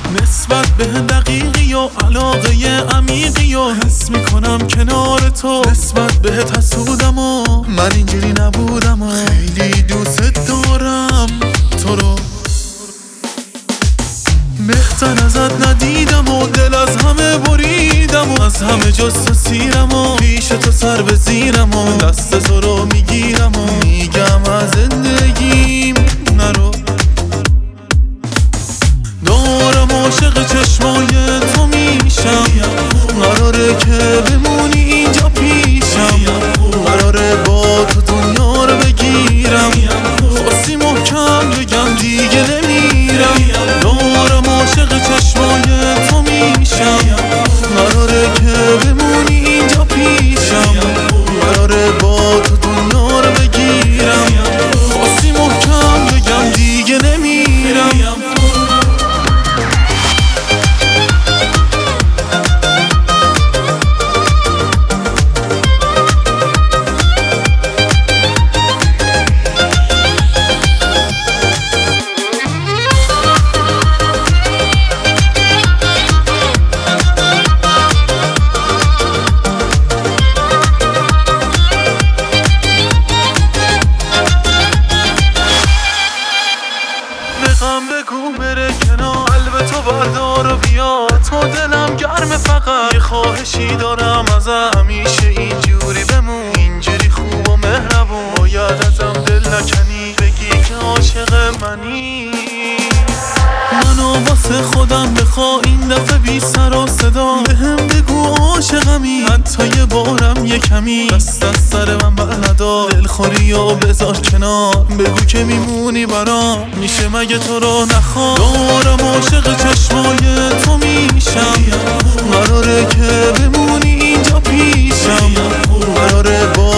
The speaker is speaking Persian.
نسبت به دقیقی و علاقه عمیقی و حس میکنم کنار تو، نسبت بهت حسودم و من اینجوری نبودم و خیلی دوست دارم تو رو. بهتر ازت ندیدم و دل از همه بریدم و از همه جست و سیرم و پیش تو سر به زیرم و دست تو رو میگیرم و میگم از زندگیم نرو. دارم عاشق چشمای تو میشم، قراره که بمونی اینجا پیشم، قراره با تو دنیا رو بگیرم، خواستی محکم بگم دیگه نمیرم. دارم عاشق چشمای تو میشم، قراره که بمونی اینجا پیشم، قراره با تو دنیا رو بگیرم، خواستی محکم بگم دیگه نمیرم. بگو بره کنار، قلب تو بردار و بیا، تو دلم گرمه، فقط یه خواهشی دارم ازم، همیشه اینجوری بمون، اینجوری خوب و مهربون، باید ازم دل نکنی، بگی که عاشق منی. منو واسه خودم بخوا این دفعه بی سر و صدا، بهم بگو عاشقمی، حتی یه بارم یه کمی، دست از سر من بردار، دلخوری و بذار کنار، بگو که میمونی برام، میشه مگه تو رو نخوام. دارم عاشق چشمای تو میشم، قراره که بمونی اینجا پیشم، قراره با